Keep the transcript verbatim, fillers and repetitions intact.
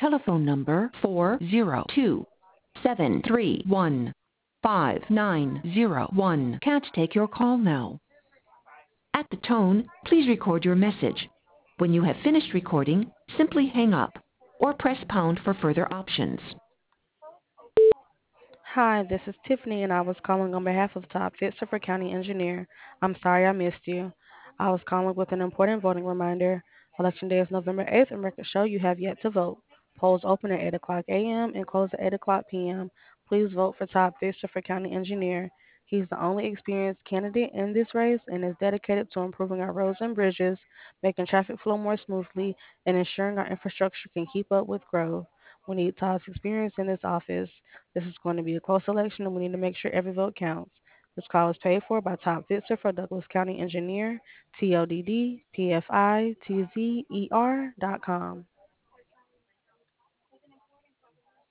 telephone number four zero two, seven three one, five nine zero one can't take your call now. At the tone, please record your message. When you have finished recording, simply hang up or press pound for further options. Hi, this is Tiffany, and I was calling on behalf of Todd Fitzer County Engineer. I'm sorry I missed you. I was calling with an important voting reminder. Election Day is November eighth, and records show you have yet to vote. Polls open at eight o'clock a m and close at eight o'clock p m Please vote for Todd Fitzer County Engineer. He's the only experienced candidate in this race and is dedicated to improving our roads and bridges, making traffic flow more smoothly, and ensuring our infrastructure can keep up with growth. We need Todd's experience in this office. This is going to be a close election, and we need to make sure every vote counts. This call is paid for by Todd Fitzer for Douglas County Engineer, T O D D P F I T Z E R dot com.